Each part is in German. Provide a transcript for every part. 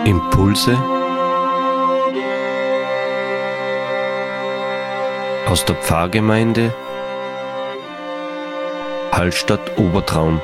Impulse aus der Pfarrgemeinde Hallstatt Obertraum.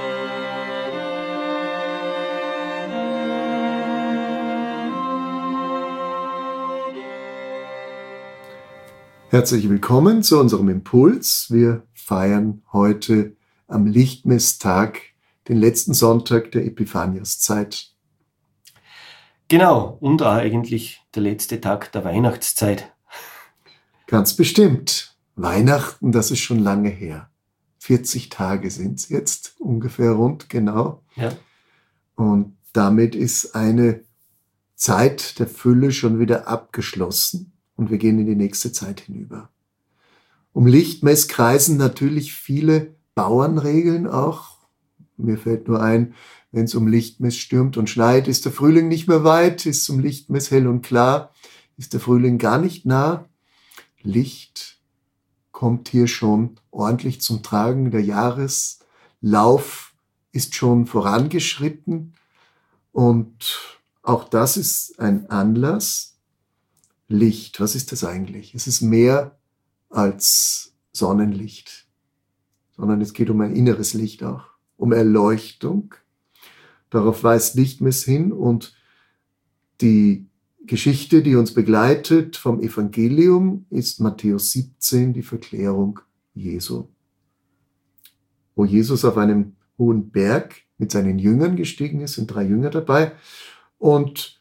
Herzlich willkommen zu unserem Impuls. Wir feiern heute am Lichtmesstag den letzten Sonntag der Epiphaniaszeit. Genau, und auch eigentlich der letzte Tag der Weihnachtszeit. Ganz bestimmt. Weihnachten, das ist schon lange her. 40 Tage sind es jetzt, ungefähr rund, genau. Ja. Und damit ist eine Zeit der Fülle schon wieder abgeschlossen und wir gehen in die nächste Zeit hinüber. Um Lichtmess kreisen natürlich viele Bauernregeln auch. Mir fällt nur ein, wenn es um Lichtmess stürmt und schneit, ist der Frühling nicht mehr weit, ist um Lichtmess hell und klar, ist der Frühling gar nicht nah. Licht kommt hier schon ordentlich zum Tragen. Der Jahreslauf ist schon vorangeschritten und auch das ist ein Anlass. Licht, was ist das eigentlich? Es ist mehr als Sonnenlicht, sondern es geht um ein inneres Licht auch, um Erleuchtung. Darauf weist Lichtmess hin und die Geschichte, die uns begleitet vom Evangelium, ist Matthäus 17, die Verklärung Jesu. Wo Jesus auf einem hohen Berg mit seinen Jüngern gestiegen ist, sind 3 Jünger dabei, und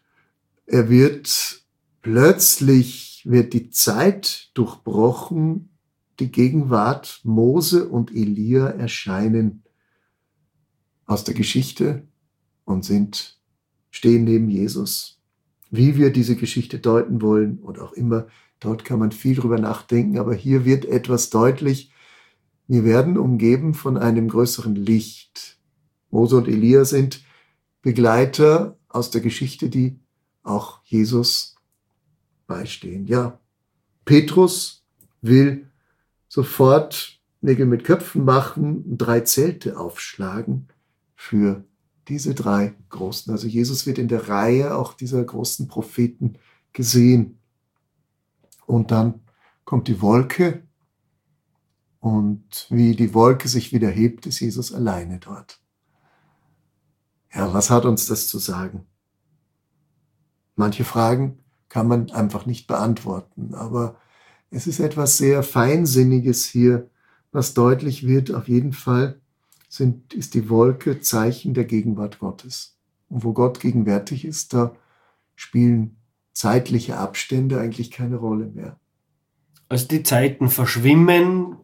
plötzlich wird die Zeit durchbrochen, die Gegenwart Mose und Elia erscheinen aus der Geschichte und stehen neben Jesus. Wie wir diese Geschichte deuten wollen oder auch immer, dort kann man viel drüber nachdenken, aber hier wird etwas deutlich. Wir werden umgeben von einem größeren Licht. Mose und Elia sind Begleiter aus der Geschichte, die auch Jesus beistehen. Ja, Petrus will sofort Nägel mit Köpfen machen und 3 Zelte aufschlagen für diese 3 Großen. Also Jesus wird in der Reihe auch dieser großen Propheten gesehen. Und dann kommt die Wolke und wie die Wolke sich wieder hebt, ist Jesus alleine dort. Ja, was hat uns das zu sagen? Manche Fragen kann man einfach nicht beantworten, aber es ist etwas sehr Feinsinniges hier, was deutlich wird. Auf jeden Fall ist die Wolke Zeichen der Gegenwart Gottes. Und wo Gott gegenwärtig ist, da spielen zeitliche Abstände eigentlich keine Rolle mehr. Also die Zeiten verschwimmen.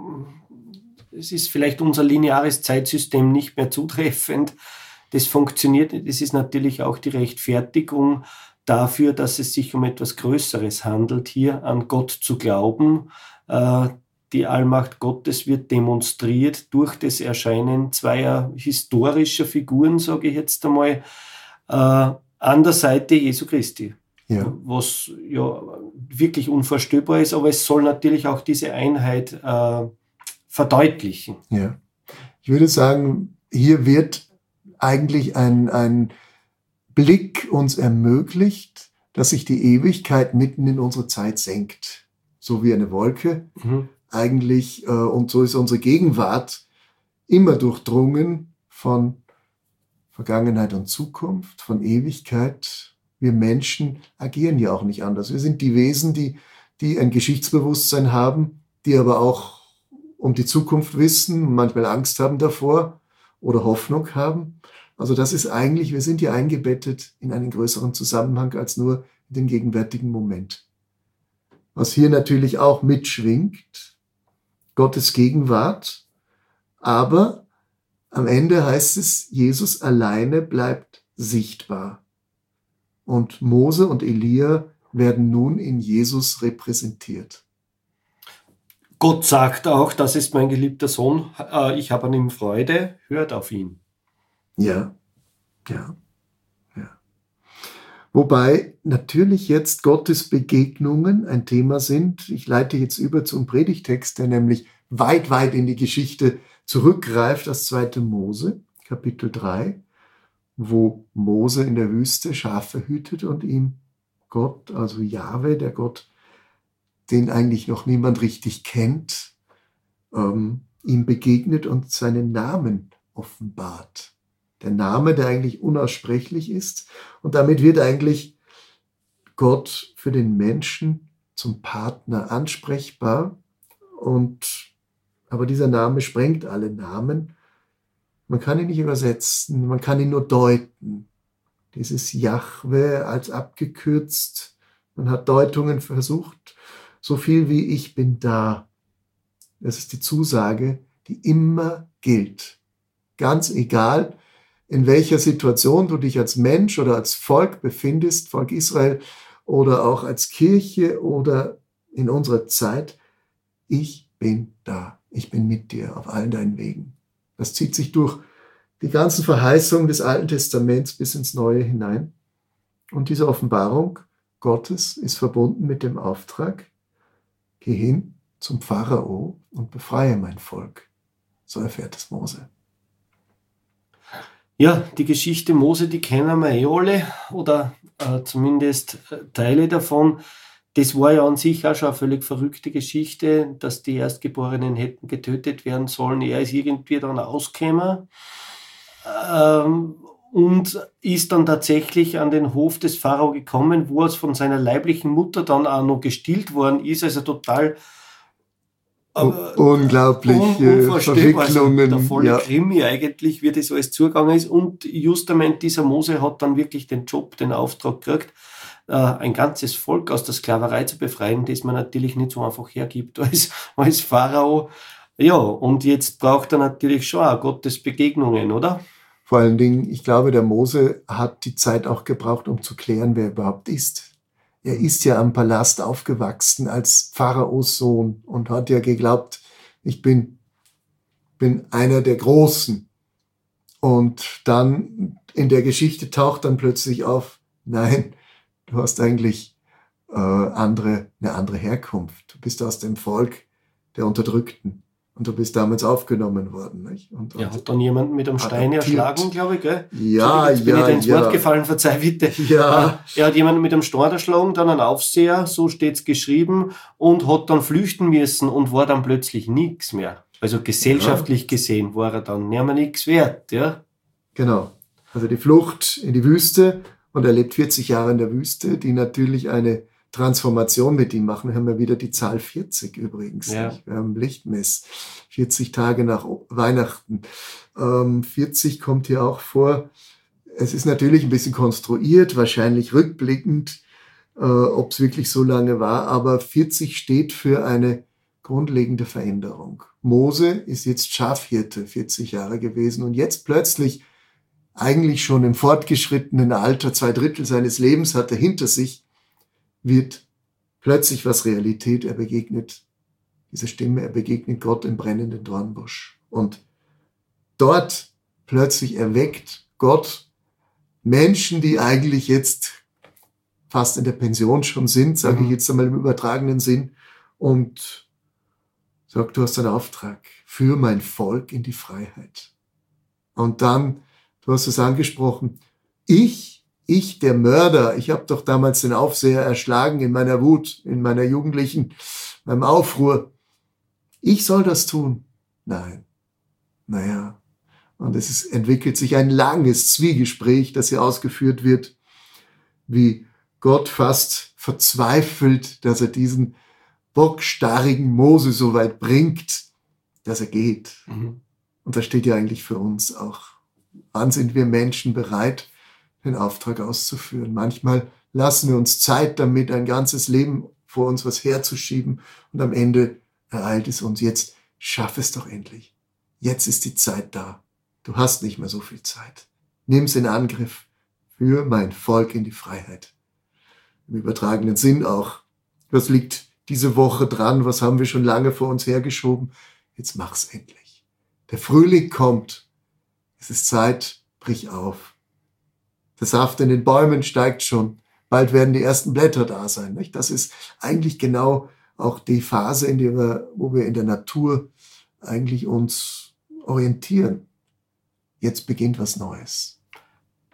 Es ist vielleicht unser lineares Zeitsystem nicht mehr zutreffend. Das funktioniert. Das ist natürlich auch die Rechtfertigung dafür, dass es sich um etwas Größeres handelt, hier an Gott zu glauben. Die Allmacht Gottes wird demonstriert durch das Erscheinen 2 historischer Figuren, sage ich jetzt einmal, an der Seite Jesu Christi. Ja. Was ja wirklich unvorstellbar ist, aber es soll natürlich auch diese Einheit verdeutlichen. Ja. Ich würde sagen, hier wird eigentlich ein Blick uns ermöglicht, dass sich die Ewigkeit mitten in unsere Zeit senkt. So wie eine Wolke eigentlich. Und so ist unsere Gegenwart immer durchdrungen von Vergangenheit und Zukunft, von Ewigkeit. Wir Menschen agieren ja auch nicht anders. Wir sind die Wesen, die ein Geschichtsbewusstsein haben, die aber auch um die Zukunft wissen, manchmal Angst haben davor oder Hoffnung haben. Also das ist eigentlich, wir sind hier eingebettet in einen größeren Zusammenhang als nur in den gegenwärtigen Moment. Was hier natürlich auch mitschwingt, Gottes Gegenwart, aber am Ende heißt es, Jesus alleine bleibt sichtbar. Und Mose und Elia werden nun in Jesus repräsentiert. Gott sagt auch, das ist mein geliebter Sohn, ich habe an ihm Freude, hört auf ihn. Ja. Wobei natürlich jetzt Gottes Begegnungen ein Thema sind. Ich leite jetzt über zum Predigtext, der nämlich weit in die Geschichte zurückgreift, das 2. Mose, Kapitel 3. wo Mose in der Wüste Schafe hütet und ihm Gott, also Jahwe, der Gott, den eigentlich noch niemand richtig kennt, ihm begegnet und seinen Namen offenbart. Der Name, der eigentlich unaussprechlich ist. Und damit wird eigentlich Gott für den Menschen zum Partner ansprechbar. Aber dieser Name sprengt alle Namen. Man kann ihn nicht übersetzen, man kann ihn nur deuten. Dieses Jahwe als abgekürzt, man hat Deutungen versucht, so viel wie ich bin da. Das ist die Zusage, die immer gilt. Ganz egal, in welcher Situation du dich als Mensch oder als Volk befindest, Volk Israel oder auch als Kirche oder in unserer Zeit, ich bin da. Ich bin mit dir auf allen deinen Wegen. Das zieht sich durch die ganzen Verheißungen des Alten Testaments bis ins Neue hinein. Und diese Offenbarung Gottes ist verbunden mit dem Auftrag, geh hin zum Pharao und befreie mein Volk. So erfährt es Mose. Ja, die Geschichte Mose, die kennen wir alle oder zumindest Teile davon. Das war ja an sich auch schon eine völlig verrückte Geschichte, dass die Erstgeborenen hätten getötet werden sollen. Er ist irgendwie dann ausgekommen und ist dann tatsächlich an den Hof des Pharao gekommen, wo es von seiner leiblichen Mutter dann auch noch gestillt worden ist. Also total unglaubliche Verwicklungen. Also der volle Krimi eigentlich, wie das alles zugegangen ist. Und justament dieser Mose hat dann wirklich den Job, den Auftrag gekriegt, ein ganzes Volk aus der Sklaverei zu befreien, das man natürlich nicht so einfach hergibt als Pharao. Ja, und jetzt braucht er natürlich schon auch Gottes Begegnungen, oder? Vor allen Dingen, ich glaube, der Mose hat die Zeit auch gebraucht, um zu klären, wer er überhaupt ist. Er ist ja am Palast aufgewachsen als Pharaos Sohn und hat ja geglaubt, ich bin einer der Großen. Und dann in der Geschichte taucht dann plötzlich auf, nein, du hast eigentlich eine andere Herkunft. Du bist aus dem Volk der Unterdrückten. Und du bist damals aufgenommen worden. Nicht? Und hat dann jemanden mit einem Stein erschlagen, glaube ich, gell? Ja, jetzt bin ich dir ins Wort gefallen, verzeih bitte. Ja. Er hat jemanden mit einem Stein erschlagen, dann einen Aufseher, so steht's geschrieben, und hat dann flüchten müssen und war dann plötzlich nichts mehr. Also gesellschaftlich gesehen war er dann nicht mehr nichts wert, ja? Genau. Also die Flucht in die Wüste, und er lebt 40 Jahre in der Wüste, die natürlich eine Transformation mit ihm machen. Wir haben ja wieder die Zahl 40 übrigens. Ja. Wir haben Lichtmess. 40 Tage nach Weihnachten. 40 kommt hier auch vor. Es ist natürlich ein bisschen konstruiert, wahrscheinlich rückblickend, ob es wirklich so lange war. Aber 40 steht für eine grundlegende Veränderung. Mose ist jetzt Schafhirte, 40 Jahre gewesen. Und jetzt plötzlich, eigentlich schon im fortgeschrittenen Alter, 2/3 seines Lebens hat er hinter sich, wird plötzlich was Realität. Er begegnet dieser Stimme, er begegnet Gott im brennenden Dornbusch. Und dort plötzlich erweckt Gott Menschen, die eigentlich jetzt fast in der Pension schon sind, sage ich jetzt einmal im übertragenen Sinn, und sagt, du hast einen Auftrag, führ mein Volk in die Freiheit. Und dann, du hast es angesprochen, ich, der Mörder, ich habe doch damals den Aufseher erschlagen in meiner Wut, in meiner meinem Aufruhr. Ich soll das tun? Nein. Naja, und entwickelt sich ein langes Zwiegespräch, das hier ausgeführt wird, wie Gott fast verzweifelt, dass er diesen bockstarrigen Mose so weit bringt, dass er geht. Und das steht ja eigentlich für uns auch. Wann sind wir Menschen bereit, den Auftrag auszuführen? Manchmal lassen wir uns Zeit damit, ein ganzes Leben vor uns was herzuschieben, und am Ende ereilt es uns, jetzt schaff es doch endlich. Jetzt ist die Zeit da. Du hast nicht mehr so viel Zeit. Nimm's in Angriff. Führ mein Volk in die Freiheit. Im übertragenen Sinn auch. Was liegt diese Woche dran? Was haben wir schon lange vor uns hergeschoben? Jetzt mach's endlich. Der Frühling kommt. Es ist Zeit, brich auf. Der Saft in den Bäumen steigt schon. Bald werden die ersten Blätter da sein. Nicht? Das ist eigentlich genau auch die Phase, wo wir in der Natur eigentlich uns orientieren. Jetzt beginnt was Neues.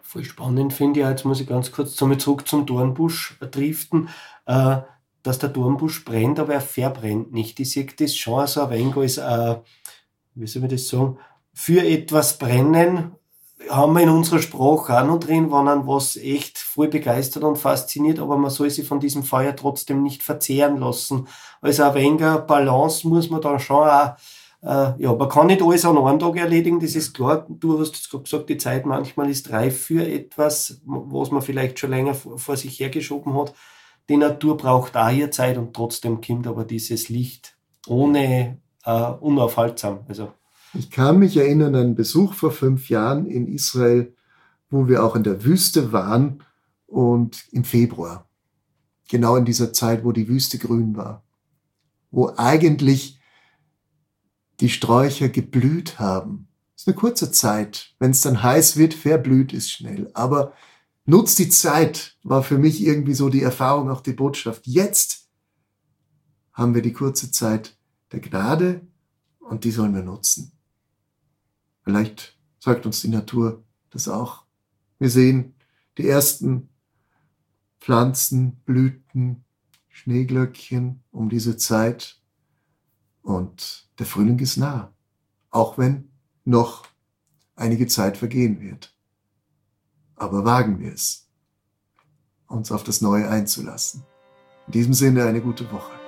Voll spannend finde ich, jetzt muss ich ganz kurz zurück zum Dornbusch driften, dass der Dornbusch brennt, aber er verbrennt nicht. Ich sehe das schon so ein wenig als, wie soll man das sagen, für etwas brennen, haben wir in unserer Sprache auch noch drin, wenn einen was echt voll begeistert und fasziniert, aber man soll sich von diesem Feuer trotzdem nicht verzehren lassen. Also ein wenig Balance muss man da schon auch, ja, man kann nicht alles an einem Tag erledigen, das ist klar. Du hast jetzt gerade gesagt, die Zeit manchmal ist reif für etwas, was man vielleicht schon länger vor sich hergeschoben hat. Die Natur braucht auch ihre Zeit und trotzdem kommt aber dieses Licht ohne unaufhaltsam. Also Ich kann mich erinnern an einen Besuch vor 5 Jahren in Israel, wo wir auch in der Wüste waren und im Februar, genau in dieser Zeit, wo die Wüste grün war, wo eigentlich die Sträucher geblüht haben. Das ist eine kurze Zeit. Wenn es dann heiß wird, verblüht es schnell. Aber nutzt die Zeit, war für mich irgendwie so die Erfahrung, auch die Botschaft. Jetzt haben wir die kurze Zeit der Gnade und die sollen wir nutzen. Vielleicht sagt uns die Natur das auch. Wir sehen die ersten Pflanzen, Blüten, Schneeglöckchen um diese Zeit und der Frühling ist nah, auch wenn noch einige Zeit vergehen wird. Aber wagen wir es, uns auf das Neue einzulassen. In diesem Sinne eine gute Woche.